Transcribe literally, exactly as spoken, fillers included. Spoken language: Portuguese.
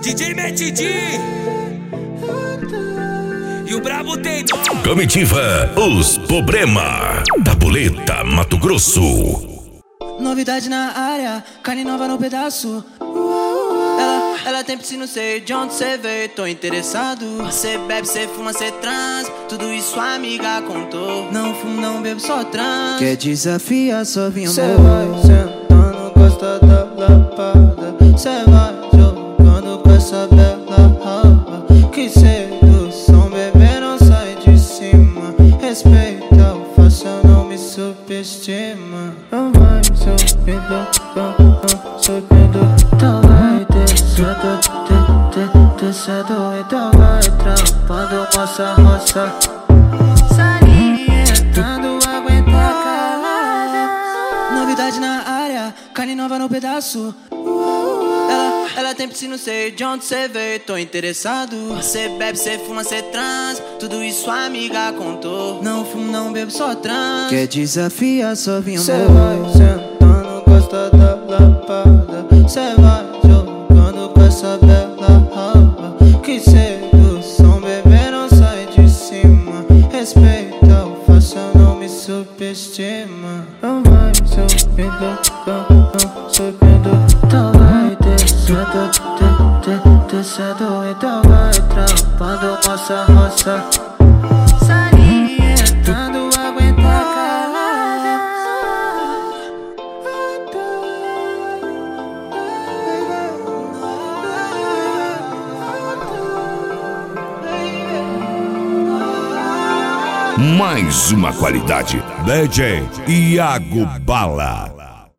D J Matt D e o Brabo tem nome. Comitiva Os Problema, Tabuleta, Mato Grosso. Novidade na área, carne nova no pedaço. Ela, ela tem piscina, sei de onde cê veio, tô interessado. Cê bebe, cê fuma, cê trans, tudo isso a amiga contou. Não fumo, não bebo, só trans. Quer desafiar, só vinha cê vai sentando, gosta da lapada. Cê vai jogando com essa bela raba. Que sedução, bebê, não sai de cima. Respeita o faça, não me subestima. Não vai subindo, subindo, então vai descendo, descendo, então vai trampando nossa roça. Salientando, aguenta calada. Novidade na área, carne nova no pedaço. Ela, ela tem piscina, sei de onde cê veio, tô interessado. Cê bebe, cê fuma, cê trans, tudo isso a amiga contou. Não fumo, não bebo, só trans. Quer desafiar, só vinha cê vai sentando, gosta da lapada. Cê vai jogando com essa bela raba. Que sedução, bebê, não sai de cima. Respeita o faça, não me subestima. Não vai subindo, subindo, então vai descendo, descendo, então vai trampando nossa roça. Salientando, aguenta calada. Mais uma qualidade. D J Iago Bala.